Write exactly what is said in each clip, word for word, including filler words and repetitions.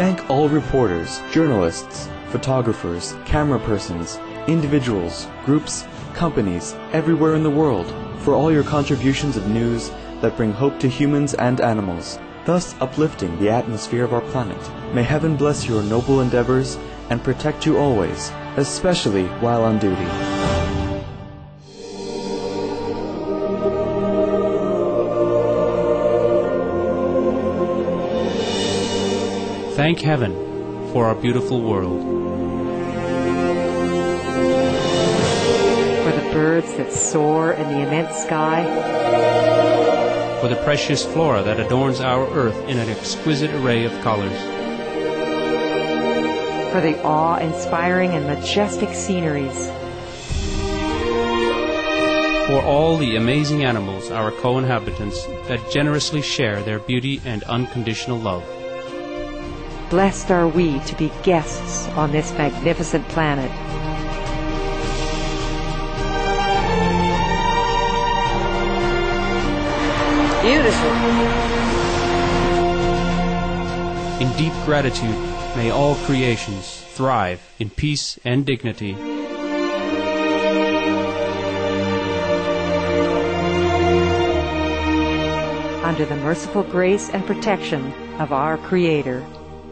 thank all reporters, journalists, photographers, camera persons, individuals, groups, companies, everywhere in the world, for all your contributions of news that bring hope to humans and animals, thus uplifting the atmosphere of our planet. May heaven bless your noble endeavors and protect you always, especially while on duty. Thank heaven for our beautiful world. For the birds that soar in the immense sky. For the precious flora that adorns our earth in an exquisite array of colors. For the awe-inspiring and majestic sceneries. For all the amazing animals, our co-inhabitants, that generously share their beauty and unconditional love. Blessed are we to be guests on this magnificent planet. Beautiful. In deep gratitude, may all creations thrive in peace and dignity. Under the merciful grace and protection of our Creator.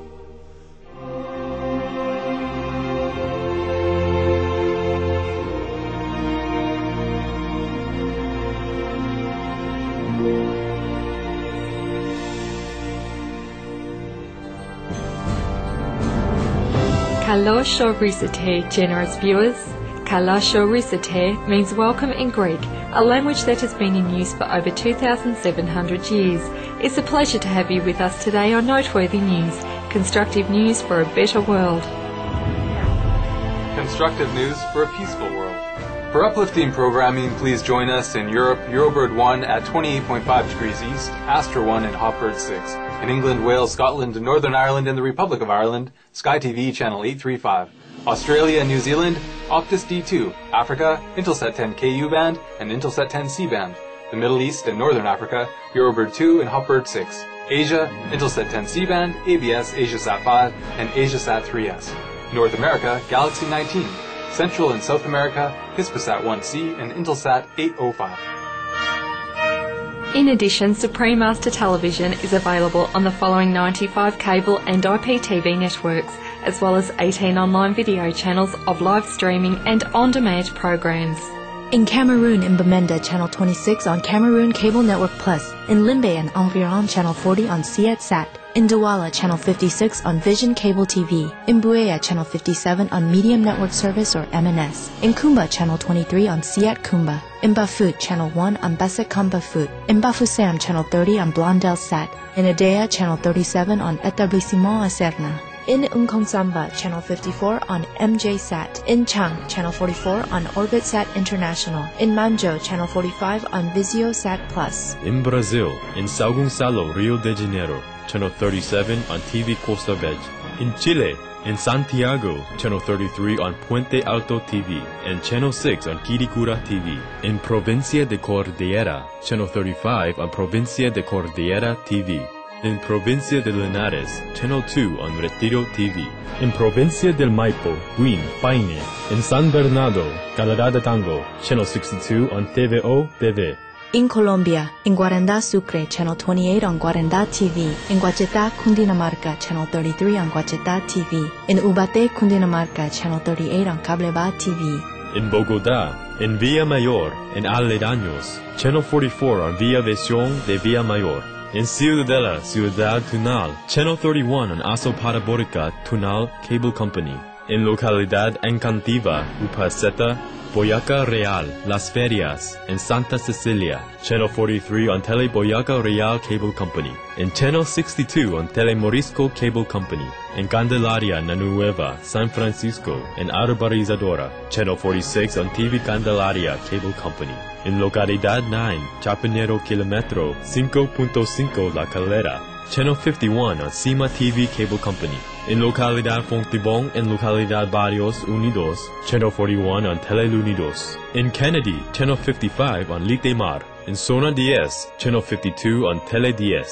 Kalosho Risate, generous viewers. Kalosho Risate means welcome in Greek, a language that has been in use for over two thousand seven hundred years. It's a pleasure to have you with us today on Noteworthy News, constructive news for a better world. Constructive news for a peaceful world. For uplifting programming, please join us in Europe, Eurobird one at twenty-eight point five degrees east, Astra one and Hotbird six. In England, Wales, Scotland, Northern Ireland, and the Republic of Ireland, Sky T V channel eight thirty-five. Australia and New Zealand, Optus D two. Africa, Intelsat ten K U band and Intelsat ten C band. The Middle East and Northern Africa, Eurobird two and Hotbird six. Asia, Intelsat ten C band, A B S, AsiaSat five, and AsiaSat three S. North America, Galaxy nineteen. Central and South America, Hispasat one C and Intelsat eight oh five. In addition, Supreme Master Television is available on the following ninety-five cable and I P T V networks, as well as eighteen online video channels of live streaming and on-demand programs. In Cameroon, in Bamenda, Channel twenty-six on Cameroon Cable Network Plus. In Limbe and Environ, Channel forty on Sietsat. In Douala, Channel fifty-six on Vision Cable T V. In Buea, Channel fifty-seven on Medium Network Service or M N S. In Kumba, Channel twenty-three on Siet Kumba. In Bafut, Channel one on Basekam Bafut. In Bafoussam, Channel thirty on Blondel Sat. In Adea, Channel thirty-seven on Etablissement Aserna. In Nkonsamba, Channel fifty-four on M J Sat. In Chang, Channel forty-four on OrbitSat International. In Manjo, Channel forty-five on VisioSat Plus. In Brazil, in São Gonçalo, Rio de Janeiro, Channel thirty-seven on T V Costa Verde. In Chile, in Santiago, Channel thirty-three on Puente Alto T V and Channel six on Quiricura T V. In Provincia de Cordillera, Channel thirty-five on Provincia de Cordillera T V. In Provincia de Linares, Channel two on Retiro T V. In Provincia del Maipo, Buin, Paine. In San Bernardo, Calera de Tango, Channel sixty-two on T V O T V. In Colombia, in Guaranda Sucre, Channel twenty-eight on Guaranda T V. In Guachetá, Cundinamarca, Channel thirty-three on Guachetá T V. In Ubaté, Cundinamarca, Channel thirty-eight on Cableba T V. In Bogotá, in Villa Mayor, in Aledaños, Channel forty-four on Villa Visión de Villa Mayor. In Ciudadela, Ciudad Tunal, Channel thirty-one on Aso Parabólica Tunal Cable Company. In Localidad Encantiva, Upaceta, Boyaca Real, Las Ferias, and Santa Cecilia, Channel forty-three on Tele Boyaca Real Cable Company. In Channel sixty-two on Tele Morisco Cable Company. In Candelaria, Nanueva, San Francisco, and Arborizadora, Channel forty-six on T V Candelaria Cable Company. In Localidad nine, Chapinero Kilometro cinco punto cinco La Calera, Channel fifty-one on Cima T V Cable Company. In Localidad Fontibón and Localidad Barrios Unidos, Channel forty-one on Telelunidos. In Kennedy, Channel fifty-five on Litemar. In Zona diez, Channel fifty-two on Tele diez.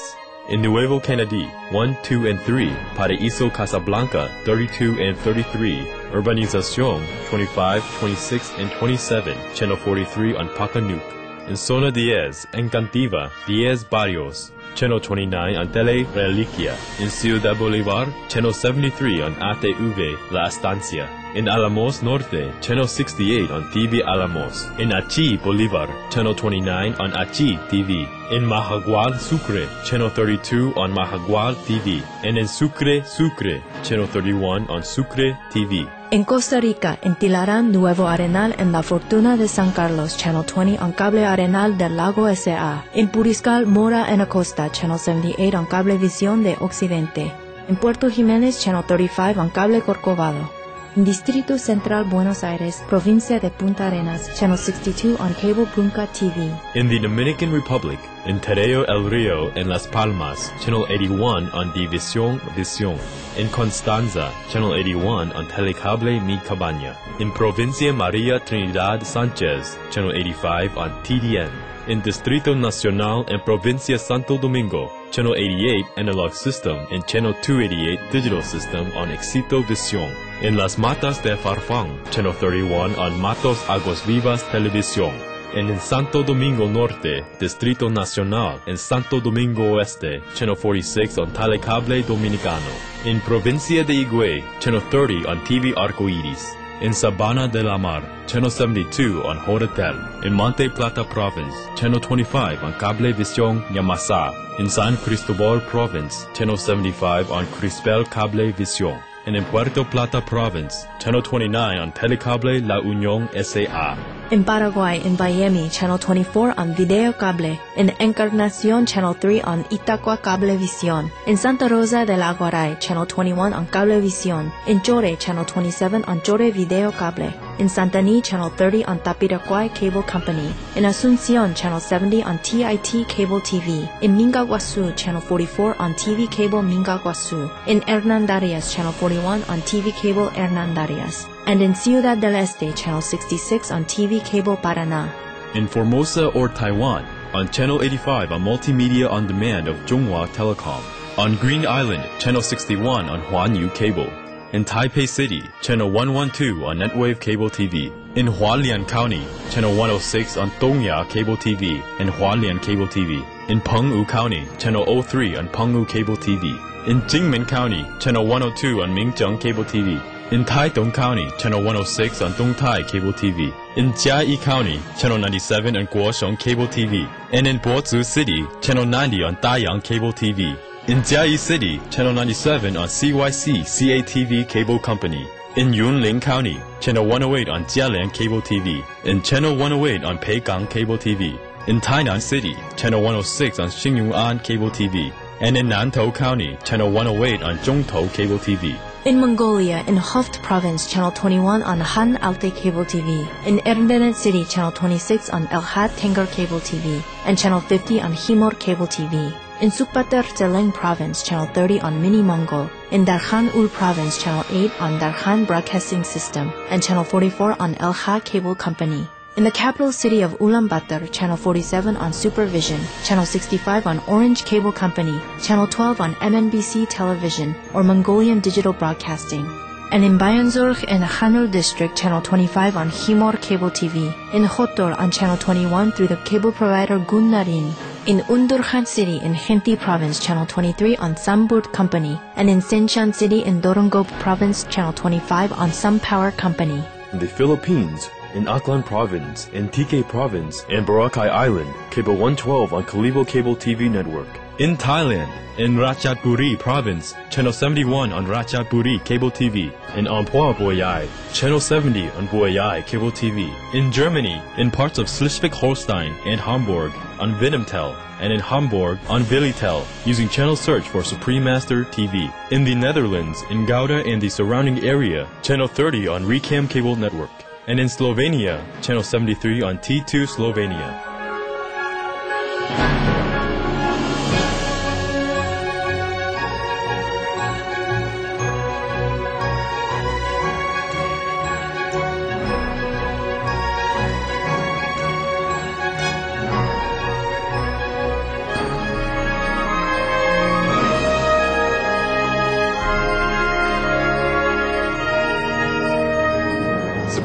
In Nuevo Kennedy, one, two, and three, Paraíso Casablanca, thirty-two and thirty-three, Urbanización, twenty-five, twenty-six, and twenty-seven, Channel forty-three on Pacanuc. In Zona diez, Encantiva, diez Barrios, Channel twenty-nine on Tele Reliquia. In Ciudad Bolívar, Channel seventy-three on A T V La Estancia. In Alamos Norte, Channel sixty-eight on T V Alamos. In Achi Bolívar, Channel twenty-nine on Achi T V. In Mahagual Sucre, Channel thirty-two on Mahagual T V. And in Sucre Sucre, Channel thirty-one on Sucre T V. En Costa Rica, en Tilarán, Nuevo Arenal, en La Fortuna de San Carlos, Channel twenty on Cable Arenal del Lago S A. En Puriscal, Mora en Acosta, Channel seventy-eight on Cablevisión de Occidente. En Puerto Jiménez, Channel thirty-five on Cable Corcovado. En Distrito Central Buenos Aires, Provincia de Punta Arenas, Channel sixty-two on Cable Punca T V. In the Dominican Republic, in Terreo El Rio and Las Palmas, Channel eighty-one on División Visión. In Constanza, Channel eighty-one on Telecable Mi Cabaña. In Provincia María Trinidad Sánchez, Channel eighty-five on T D N. In Distrito Nacional and Provincia Santo Domingo, Channel eighty-eight Analog System and Channel two eighty-eight Digital System on Éxito Visión. In Las Matas de Farfán, Channel thirty-one on Matos Aguas Vivas Televisión. And in Santo Domingo Norte, Distrito Nacional, and Santo Domingo Oeste, Channel forty-six on Telecable Dominicano. In Provincia de Higüey, Channel thirty on T V Arcoiris. In Sabana de la Mar, Channel seventy-two on Horatel. In Monte Plata Province, Channel twenty-five on Cablevisión Yamasa. In San Cristobal Province, Channel seventy-five on Crispel Cablevisión. And in Puerto Plata Province, Channel twenty-nine on Telecable La Unión S A. In Paraguay, in Miami, Channel twenty-four on Video Cable. In Encarnación, Channel three on Itacua Cablevisión. In Santa Rosa del Aguaray, Channel twenty-one on Cablevisión. In Chore, Channel twenty-seven on Chore Video Cable. In Santaní, Channel thirty on Tapiraquay Cable Company. In Asunción, Channel seventy on T I T Cable T V. In Mingaguasu, Channel forty-four on T V Cable Mingaguasu. In Hernandarias, Channel forty-one on T V Cable Hernandarias. And in Ciudad del Este, Channel sixty-six on T V Cable Paraná. In Formosa or Taiwan, on Channel eighty-five on Multimedia On Demand of Zhonghua Telecom. On Green Island, Channel sixty-one on Huanyu Cable. In Taipei City, Channel one twelve on Netwave Cable T V. In Hualien County, Channel one oh six on Dongya Cable T V and Hualien Cable T V. In Penghu County, Channel oh three on Penghu Cable T V. In Jingmen County, Channel one oh two on Minzheng Cable T V. In Taitung County, Channel one oh six on Dongtai Cable T V. In Jiayi County, Channel ninety-seven on Guosheng Cable T V. And in Bozu City, Channel ninety on Dayang Cable T V. In Jiayi City, Channel ninety-seven on C Y C C A T V Cable Company. In Yunlin County, Channel one oh eight on Jialian Cable T V. And Channel one oh eight on Peigang Cable T V. In Tainan City, Channel one oh six on Xingyuan Cable T V. And in Nantou County, Channel one oh eight on Zhongtou Cable T V. In Mongolia, in Hoft Province, Channel twenty-one on Han Alte Cable T V. In Erdenet City, Channel twenty-six on El Had Tengar Cable T V. And Channel fifty on Himor Cable T V. In Sukbater Zeleng Province, Channel thirty on Mini Mongol. In Darkhan Ul Province, Channel eight on Darkhan Broadcasting System. And Channel forty-four on El Ha Cable Company. In the capital city of Ulaanbaatar, Channel forty-seven on Supervision, Channel sixty-five on Orange Cable Company, Channel twelve on M N B C Television, or Mongolian Digital Broadcasting. And in Bayanzurg in the Hanul District, Channel twenty-five on Himor Cable T V. In Hotor on Channel twenty-one through the cable provider Gunnarin. In Undurkhan City in Khenti Province, Channel twenty-three on Samburt Company. And in Sinshan City in Dorongop Province, Channel twenty-five on Some Power Company. In the Philippines, in Aklan Province, in T K Province, and Boracay Island, Cable one twelve on Kalibo Cable T V Network. In Thailand, in Ratchaburi Province, Channel seventy-one on Ratchaburi Cable T V. In Amphoe Boyai, Channel seventy on Boyai Cable T V. In Germany, in parts of Schleswig-Holstein and Hamburg on Vinumtel, and in Hamburg on Vilitel, using channel search for Supreme Master T V. In the Netherlands, in Gouda and the surrounding area, Channel thirty on Recam Cable Network. And in Slovenia, Channel seventy-three on T two Slovenia.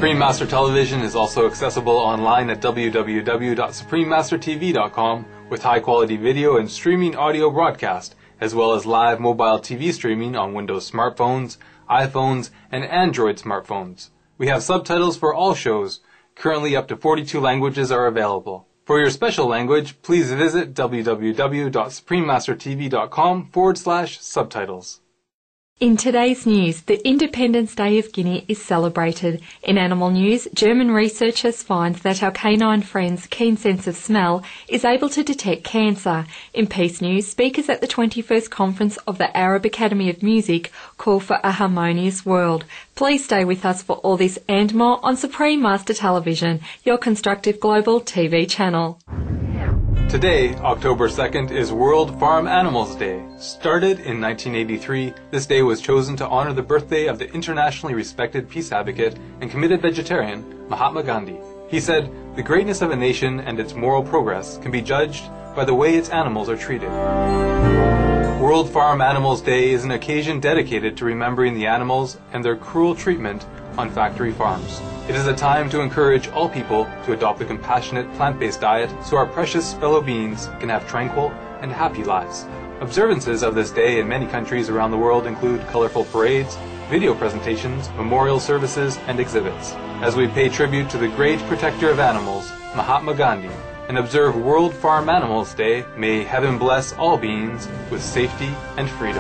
Supreme Master Television is also accessible online at w w w dot supreme master t v dot com with high-quality video and streaming audio broadcast, as well as live mobile T V streaming on Windows smartphones, iPhones, and Android smartphones. We have subtitles for all shows. Currently, up to forty-two languages are available. For your special language, please visit w w w dot supreme master t v dot com forward slash subtitles. In today's news, the Independence Day of Guinea is celebrated. In animal news, German researchers find that our canine friend's keen sense of smell is able to detect cancer. In peace news, speakers at the twenty-first conference of the Arab Academy of Music call for a harmonious world. Please stay with us for all this and more on Supreme Master Television, your constructive global T V channel. Today, October second, is World Farm Animals Day. Started in nineteen eighty-three, this day was chosen to honor the birthday of the internationally respected peace advocate and committed vegetarian, Mahatma Gandhi. He said, "The greatness of a nation and its moral progress can be judged by the way its animals are treated." World Farm Animals Day is an occasion dedicated to remembering the animals and their cruel treatment on factory farms. It is a time to encourage all people to adopt a compassionate plant-based diet so our precious fellow beings can have tranquil and happy lives. Observances of this day in many countries around the world include colorful parades, video presentations, memorial services, and exhibits. As we pay tribute to the great protector of animals, Mahatma Gandhi, and observe World Farm Animals Day, may heaven bless all beings with safety and freedom.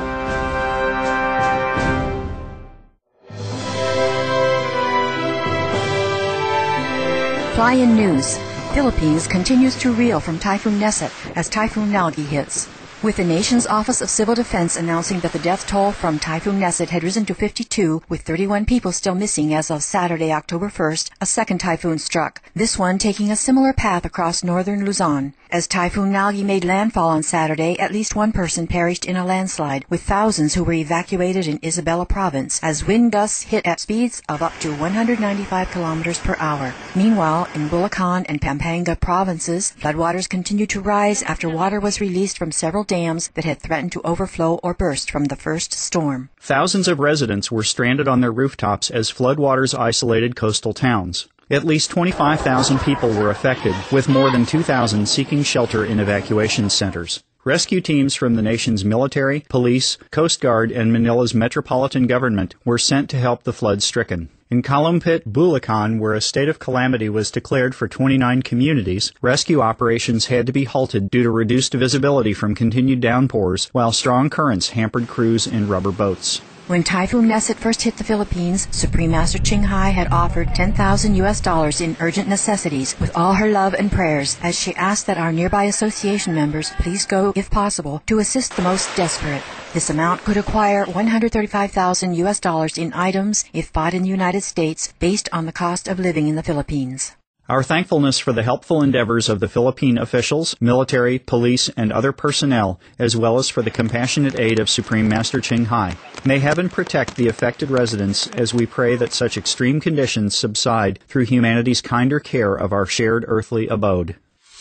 Fly-in news. Philippines continues to reel from Typhoon Nesset as Typhoon Nalgi hits, with the nation's Office of Civil Defense announcing that the death toll from Typhoon Nesset had risen to fifty-two, with thirty-one people still missing as of Saturday, October first. A second typhoon struck, this one taking a similar path across northern Luzon. As Typhoon Nalgi made landfall on Saturday, at least one person perished in a landslide, with thousands who were evacuated in Isabela Province as wind gusts hit at speeds of up to one hundred ninety-five kilometers per hour. Meanwhile, in Bulacan and Pampanga provinces, floodwaters continued to rise after water was released from several dams that had threatened to overflow or burst from the first storm. Thousands of residents were stranded on their rooftops as floodwaters isolated coastal towns. At least twenty-five thousand people were affected, with more than two thousand seeking shelter in evacuation centers. Rescue teams from the nation's military, police, Coast Guard, and Manila's metropolitan government were sent to help the flood-stricken. In Kalumpit, Bulacan, where a state of calamity was declared for twenty-nine communities, rescue operations had to be halted due to reduced visibility from continued downpours, while strong currents hampered crews in rubber boats. When Typhoon Nesset first hit the Philippines, Supreme Master Ching Hai had offered ten thousand U S dollars in urgent necessities with all her love and prayers, as she asked that our nearby association members please go, if possible, to assist the most desperate. This amount could acquire one hundred thirty-five thousand U S dollars in items if bought in the United States based on the cost of living in the Philippines. Our thankfulness for the helpful endeavors of the Philippine officials, military, police, and other personnel, as well as for the compassionate aid of Supreme Master Ching Hai. May heaven protect the affected residents as we pray that such extreme conditions subside through humanity's kinder care of our shared earthly abode.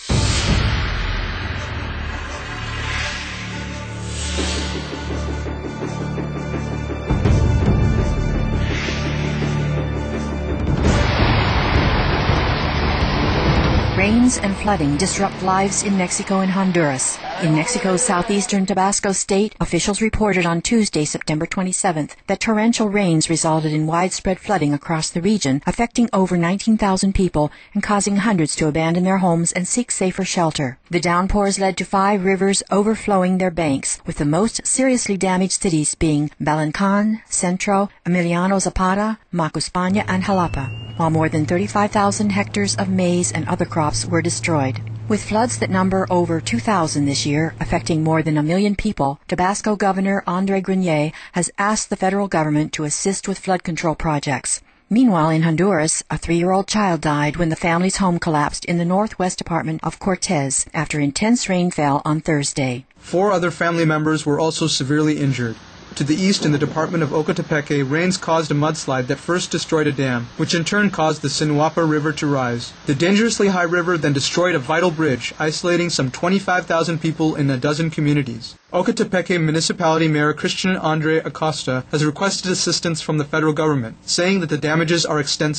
Rains and flooding disrupt lives in Mexico and Honduras. In Mexico's southeastern Tabasco state, officials reported on Tuesday, September twenty-seventh, that torrential rains resulted in widespread flooding across the region, affecting over nineteen thousand people and causing hundreds to abandon their homes and seek safer shelter. The downpours led to five rivers overflowing their banks, with the most seriously damaged cities being Balancan, Centro, Emiliano Zapata, Macuspana, and Jalapa, while more than thirty-five thousand hectares of maize and other crops were destroyed. With floods that number over two thousand this year, affecting more than a million people, Tabasco Governor Andre Grenier has asked the federal government to assist with flood control projects. Meanwhile, in Honduras, a three-year-old child died when the family's home collapsed in the northwest department of Cortez after intense rain fell on Thursday. Four other family members were also severely injured. To the east in the department of Ocotepeque, rains caused a mudslide that first destroyed a dam, which in turn caused the Sinuapa River to rise. The dangerously high river then destroyed a vital bridge, isolating some twenty-five thousand people in a dozen communities. Ocotepeque Municipality Mayor Christian Andre Acosta has requested assistance from the federal government, saying that the damages are extensive.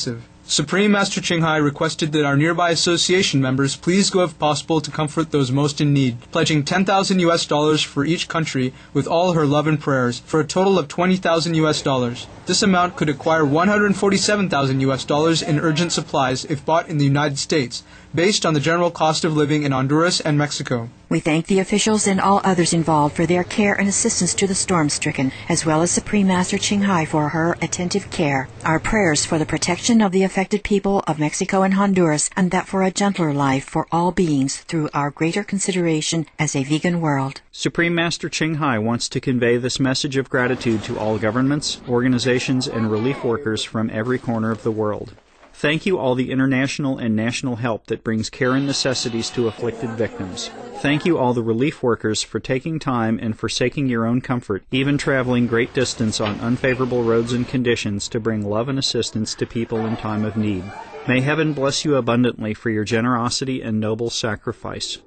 Supreme Master Ching Hai requested that our nearby association members please go if possible to comfort those most in need, pledging ten thousand U S dollars for each country with all her love and prayers, for a total of twenty thousand U S dollars. This amount could acquire one hundred forty-seven thousand U S dollars in urgent supplies if bought in the United States, based on the general cost of living in Honduras and Mexico. We thank the officials and all others involved for their care and assistance to the storm-stricken, as well as Supreme Master Ching Hai for her attentive care. Our prayers for the protection of the affected people of Mexico and Honduras, and that for a gentler life for all beings through our greater consideration as a vegan world. Supreme Master Ching Hai wants to convey this message of gratitude to all governments, organizations, and relief workers from every corner of the world. Thank you all the international and national help that brings care and necessities to afflicted victims. Thank you all the relief workers for taking time and forsaking your own comfort, even traveling great distance on unfavorable roads and conditions to bring love and assistance to people in time of need. May heaven bless you abundantly for your generosity and noble sacrifice.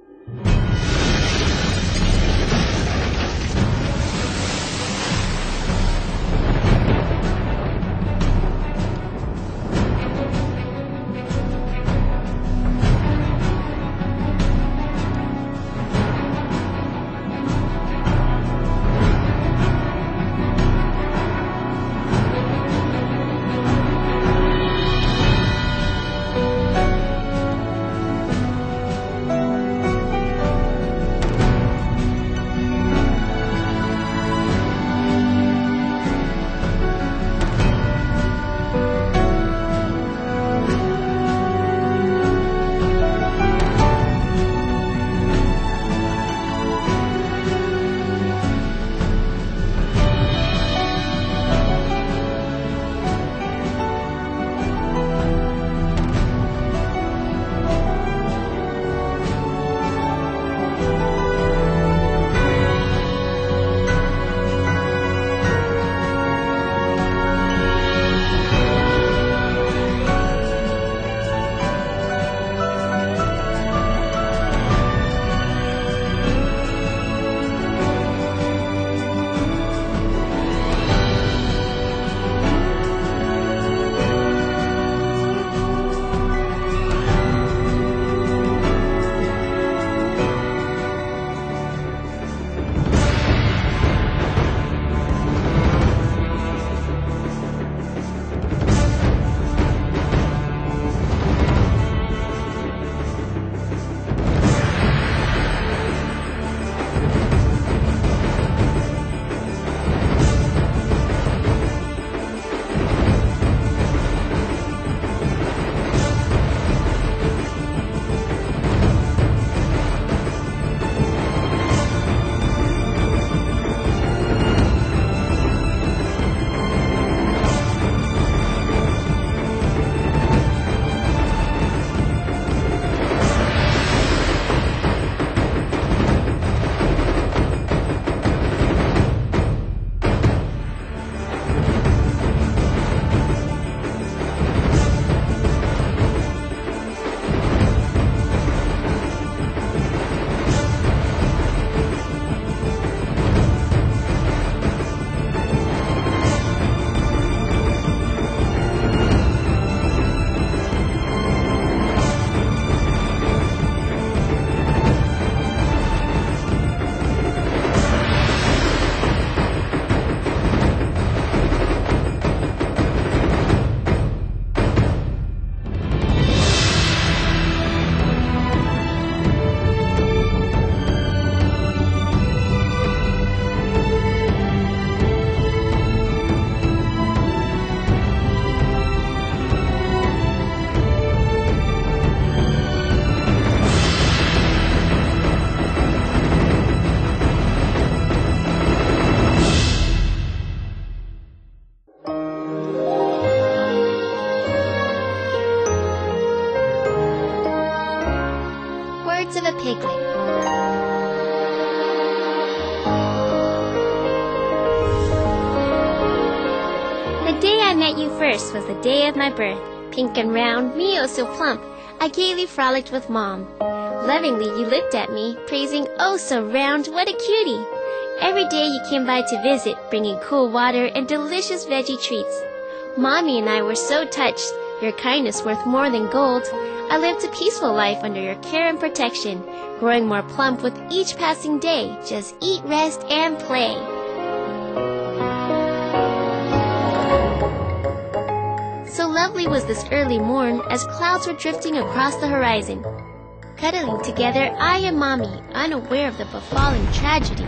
First was the day of my birth, pink and round, me oh so plump, I gaily frolicked with Mom. Lovingly you looked at me, praising oh so round, what a cutie. Every day you came by to visit, bringing cool water and delicious veggie treats. Mommy and I were so touched your kindness worth more than gold. I lived a peaceful life under your care and protection, growing more plump with each passing day. Just eat, rest, and play. So lovely was this early morn as clouds were drifting across the horizon. Cuddling together, I and Mommy, unaware of the befallen tragedy.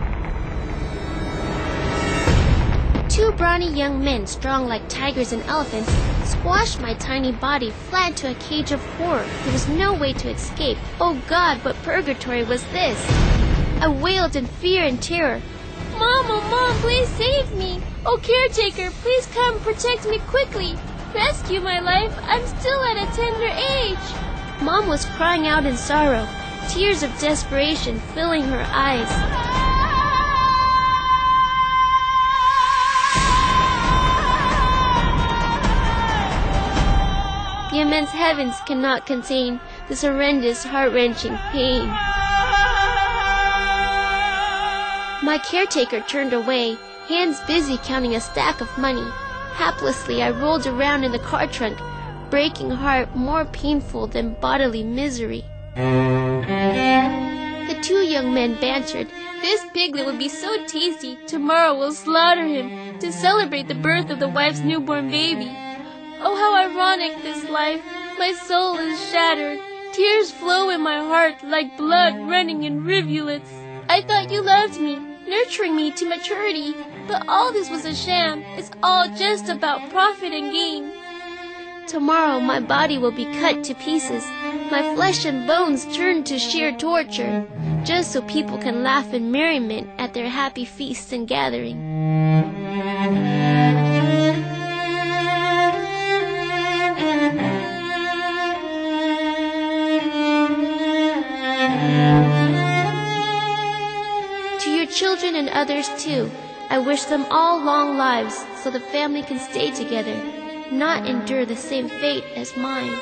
Two brawny young men, strong like tigers and elephants, squashed my tiny body flat into a cage of horror. There was no way to escape. Oh God, what purgatory was this? I wailed in fear and terror. Mom, oh Mom, please save me. Oh caretaker, please come protect me quickly. Rescue my life. I'm still at a tender age. Mom was crying out in sorrow, tears of desperation filling her eyes. The immense heavens cannot contain this horrendous, heart-wrenching pain. My caretaker turned away, hands busy counting a stack of money. Haplessly, I rolled around in the car trunk, breaking heart more painful than bodily misery. The two young men bantered. This piglet will be so tasty, tomorrow we'll slaughter him to celebrate the birth of the wife's newborn baby. Oh, how ironic this life. My soul is shattered. Tears flow in my heart like blood running in rivulets. I thought you loved me, nurturing me to maturity, but all this was a sham. It's all just about profit and gain. Tomorrow my body will be cut to pieces, my flesh and bones turned to sheer torture, just so people can laugh in merriment at their happy feasts and gathering. To your children and others too, I wish them all long lives so the family can stay together, not endure the same fate as mine.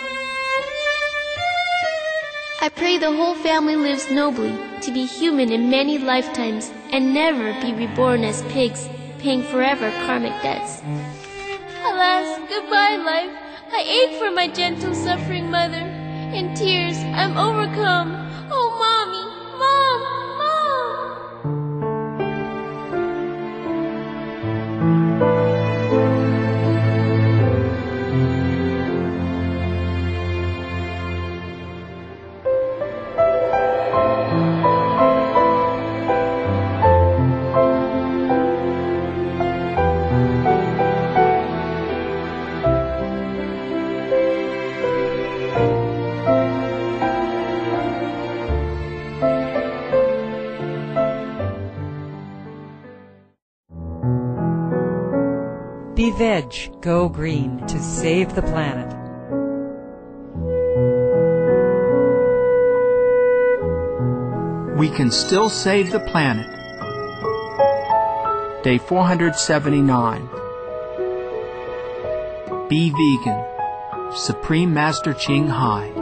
I pray the whole family lives nobly, to be human in many lifetimes, and never be reborn as pigs, paying forever karmic debts. Alas, goodbye life. I ache for my gentle suffering mother. In tears, I'm overcome. Oh, Mommy, Mom, Be veg, go green to save the planet. We can still save the planet. Day four hundred seventy-nine. Be vegan. Supreme Master Ching Hai.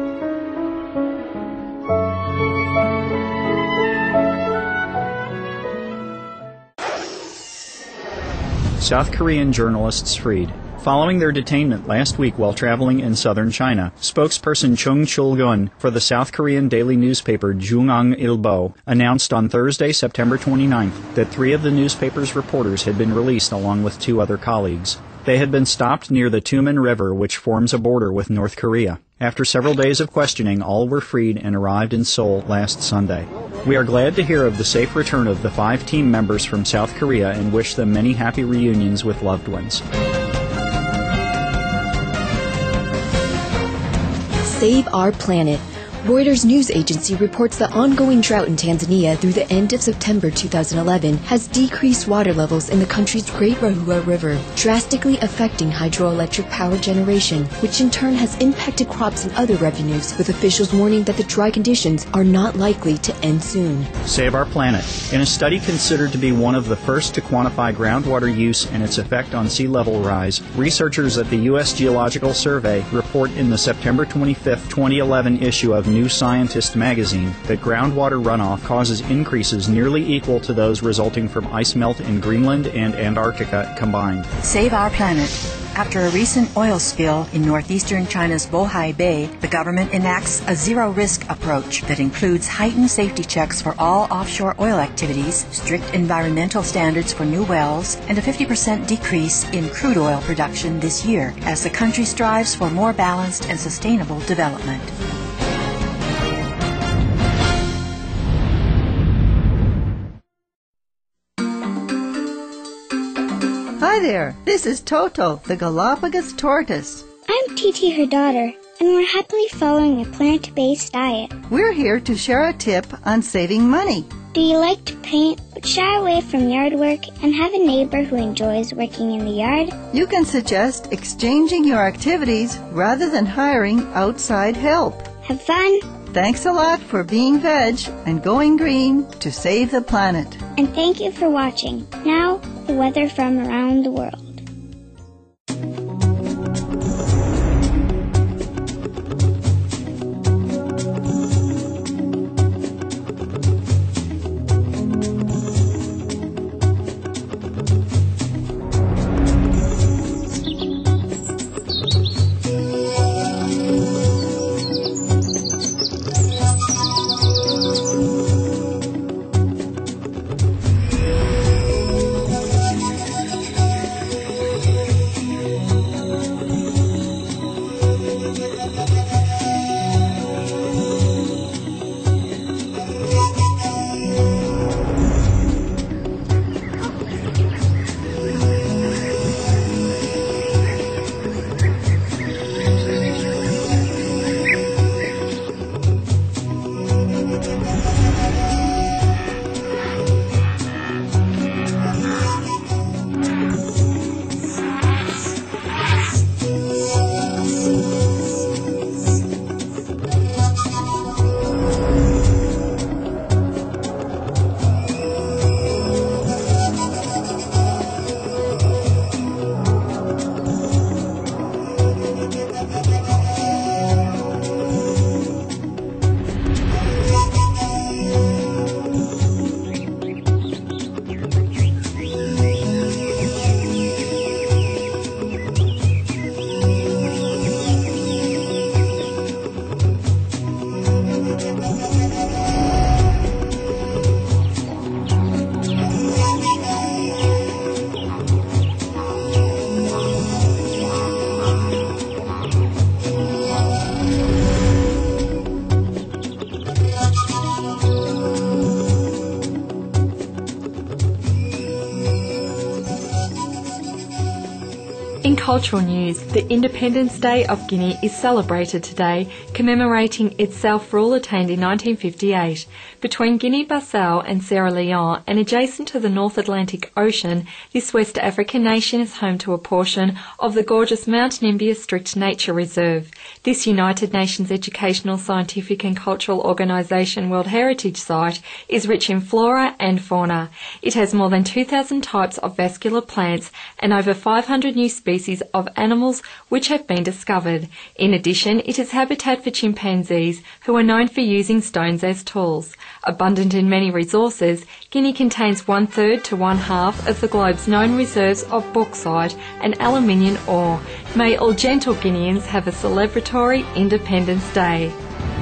South Korean journalists freed. Following their detainment last week while traveling in southern China, spokesperson Chung Chul-gun for the South Korean daily newspaper JoongAng Ilbo announced on Thursday, September twenty-ninth, that three of the newspaper's reporters had been released along with two other colleagues. They had been stopped near the Tumen River, which forms a border with North Korea. After several days of questioning, all were freed and arrived in Seoul last Sunday. We are glad to hear of the safe return of the five team members from South Korea and wish them many happy reunions with loved ones. Save Our Planet. Reuters news agency reports the ongoing drought in Tanzania through the end of September two thousand eleven has decreased water levels in the country's Great Ruaha River, drastically affecting hydroelectric power generation, which in turn has impacted crops and other revenues, with officials warning that the dry conditions are not likely to end soon. Save Our Planet. In a study considered to be one of the first to quantify groundwater use and its effect on sea level rise, researchers at the U S Geological Survey report in the September twenty-fifth, twenty eleven issue of New Scientist magazine that groundwater runoff causes increases nearly equal to those resulting from ice melt in Greenland and Antarctica combined. Save Our Planet. After a recent oil spill in northeastern China's Bohai Bay, the government enacts a zero-risk approach that includes heightened safety checks for all offshore oil activities, strict environmental standards for new wells, and a fifty percent decrease in crude oil production this year as the country strives for more balanced and sustainable development. Hi there, this is Toto, the Galapagos tortoise. I'm Titi, her daughter, and we're happily following a plant-based diet. We're here to share a tip on saving money. Do you like to paint, but shy away from yard work and have a neighbor who enjoys working in the yard? You can suggest exchanging your activities rather than hiring outside help. Have fun! Thanks a lot for being veg and going green to save the planet. And thank you for watching. Now, the weather from around the world. In cultural news, the Independence Day of Guinea is celebrated today, commemorating its self-rule attained in nineteen fifty-eight. Between Guinea-Bissau and Sierra Leone and adjacent to the North Atlantic Ocean, this West African nation is home to a portion of the gorgeous Mount Nimbia Strict Nature Reserve. This United Nations Educational, Scientific and Cultural Organisation World Heritage Site is rich in flora and fauna. It has more than two thousand types of vascular plants and over five hundred new species of animals which have been discovered. In addition, it is habitat for chimpanzees, who are known for using stones as tools. Abundant in many resources, Guinea contains one-third to one-half of the globe's known reserves of bauxite and aluminium ore. May all gentle Guineans have a celebratory Independence Day.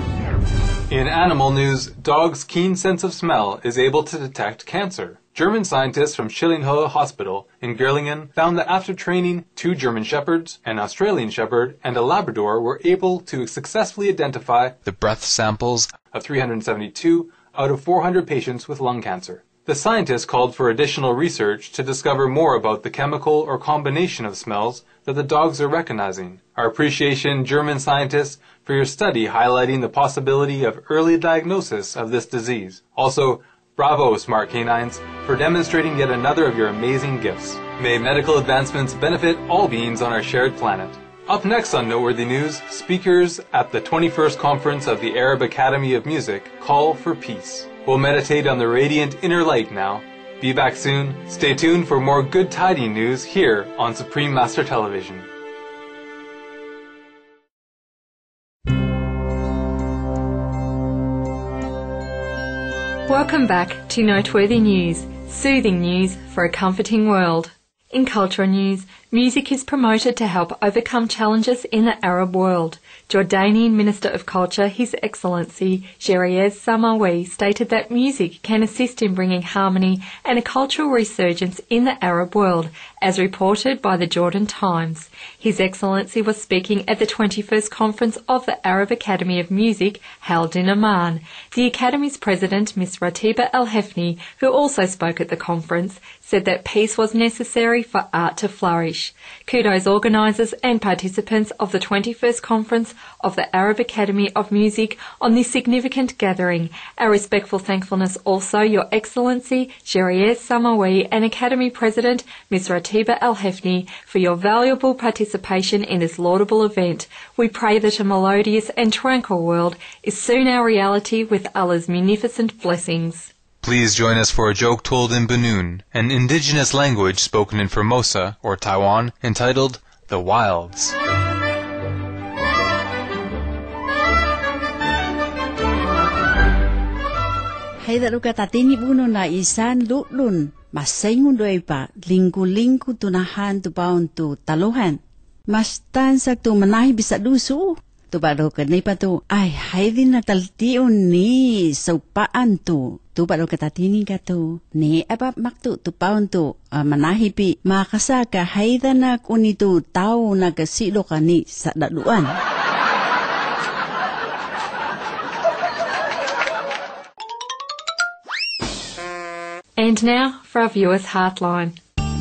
In animal news, dogs' keen sense of smell is able to detect cancer. German scientists from Schillinghohe Hospital in Gerlingen found that after training, two German shepherds, an Australian shepherd, and a Labrador were able to successfully identify the breath samples of three hundred seventy-two out of four hundred patients with lung cancer. The scientists called for additional research to discover more about the chemical or combination of smells that the dogs are recognizing. Our appreciation, German scientists, for your study highlighting the possibility of early diagnosis of this disease. Also, bravo, smart canines, for demonstrating yet another of your amazing gifts. May medical advancements benefit all beings on our shared planet. Up next on Noteworthy News, speakers at the twenty-first Conference of the Arab Academy of Music call for peace. We'll meditate on the radiant inner light now. Be back soon. Stay tuned for more good tiding news here on Supreme Master Television. Welcome back to Noteworthy News, soothing news for a comforting world. In cultural news, Music is promoted to help overcome challenges in the Arab world. Jordanian Minister of Culture, His Excellency Sheriez Samawi, stated that music can assist in bringing harmony and a cultural resurgence in the Arab world, as reported by the Jordan Times. His Excellency was speaking at the twenty-first conference of the Arab Academy of Music held in Amman. The Academy's president, Miss Ratiba Al-Hefni, who also spoke at the conference, said that peace was necessary for art to flourish. Kudos organisers and participants of the twenty-first conference of the Arab Academy of Music on this significant gathering. Our respectful thankfulness also, Your Excellency Sheriez Samawi and Academy President Miz Ratiba Al-Hefni, for your valuable participation in this laudable event. We pray that a melodious and tranquil world is soon our reality with Allah's munificent blessings. Please join us for a joke told in Banoon, an indigenous language spoken in Formosa, or Taiwan, entitled The Wilds. Hay da luka tatini buno na isan lutlun, masengun doipa, lingku-lingku tunahan tu paun tu taluhan. Mas tansak tu manahi bisa dusu. Tu baru kenipa tu, ay hay din na taltiun ni saupaan tu. Tu baru katatini ka tu, ni apa maktu tu paun tu, uh, manahi pi, makasa ka hay da na kuni tu tau na kasilo ka ni sa daluan. And now for our viewers' Heartline.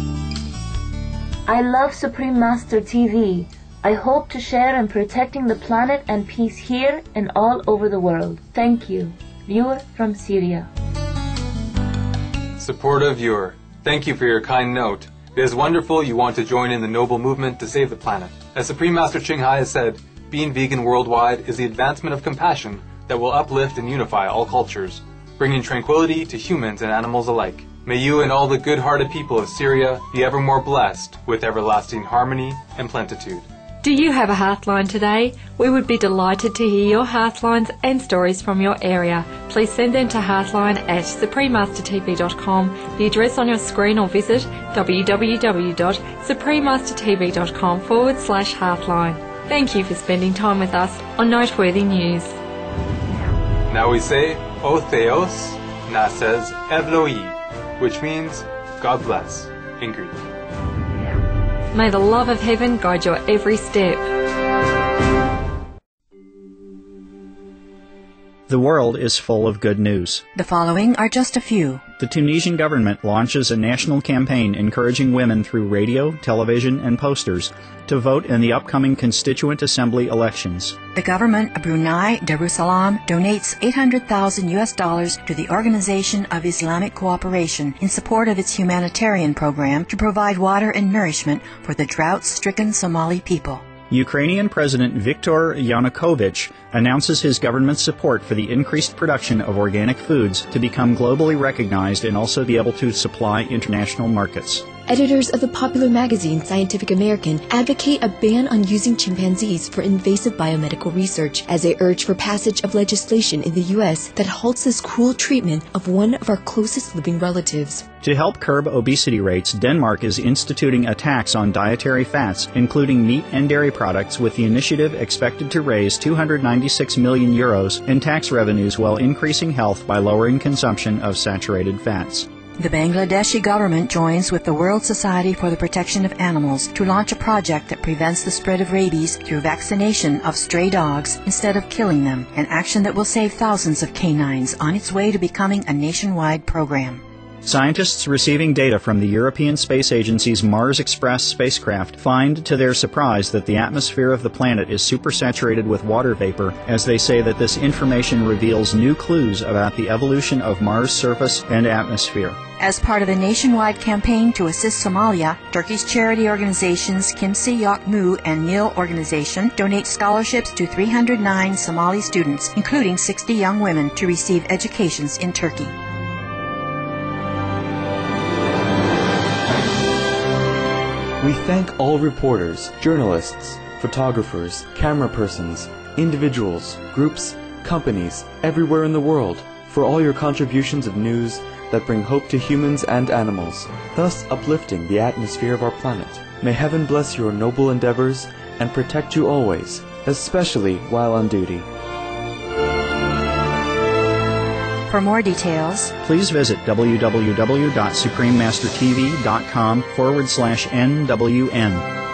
I love Supreme Master T V. I hope to share in protecting the planet and peace here and all over the world. Thank you. Viewer from Syria. Supportive viewer, thank you for your kind note. It is wonderful you want to join in the noble movement to save the planet. As Supreme Master Ching Hai has said, being vegan worldwide is the advancement of compassion that will uplift and unify all cultures, bringing tranquility to humans and animals alike. May you and all the good-hearted people of Syria be ever more blessed with everlasting harmony and plenitude. Do you have a Heartline today? We would be delighted to hear your Heartlines and stories from your area. Please send them to heartline at supreme master t v dot com, the address on your screen, or visit w w w dot supreme master t v dot com forward slash Heartline. Thank you for spending time with us on Noteworthy News. Now we say, O Theos, Na says Evloi, which means God bless in Greek. May the love of heaven guide your every step. The world is full of good news. The following are just a few. The Tunisian government launches a national campaign encouraging women through radio, television, and posters to vote in the upcoming Constituent Assembly elections. The government of Brunei Darussalam donates eight hundred thousand U S dollars to the Organization of Islamic Cooperation in support of its humanitarian program to provide water and nourishment for the drought-stricken Somali people. Ukrainian President Viktor Yanukovych announces his government's support for the increased production of organic foods to become globally recognized and also be able to supply international markets. Editors of the popular magazine Scientific American advocate a ban on using chimpanzees for invasive biomedical research as they urge for passage of legislation in the U S that halts this cruel treatment of one of our closest living relatives. To help curb obesity rates, Denmark is instituting a tax on dietary fats, including meat and dairy products, with the initiative expected to raise two hundred ninety-six million euros in tax revenues while increasing health by lowering consumption of saturated fats. The Bangladeshi government joins with the World Society for the Protection of Animals to launch a project that prevents the spread of rabies through vaccination of stray dogs instead of killing them, an action that will save thousands of canines on its way to becoming a nationwide program. Scientists receiving data from the European Space Agency's Mars Express spacecraft find, to their surprise, that the atmosphere of the planet is supersaturated with water vapor, as they say that this information reveals new clues about the evolution of Mars' surface and atmosphere. As part of the nationwide campaign to assist Somalia, Turkey's charity organizations Kimse Yok Mu and Nil Organization donate scholarships to three hundred nine Somali students, including sixty young women, to receive educations in Turkey. We thank all reporters, journalists, photographers, camera persons, individuals, groups, companies, everywhere in the world, for all your contributions of news that bring hope to humans and animals, thus uplifting the atmosphere of our planet. May heaven bless your noble endeavors and protect you always, especially while on duty. For more details, please visit www.suprememastertv.com forward slash NWN.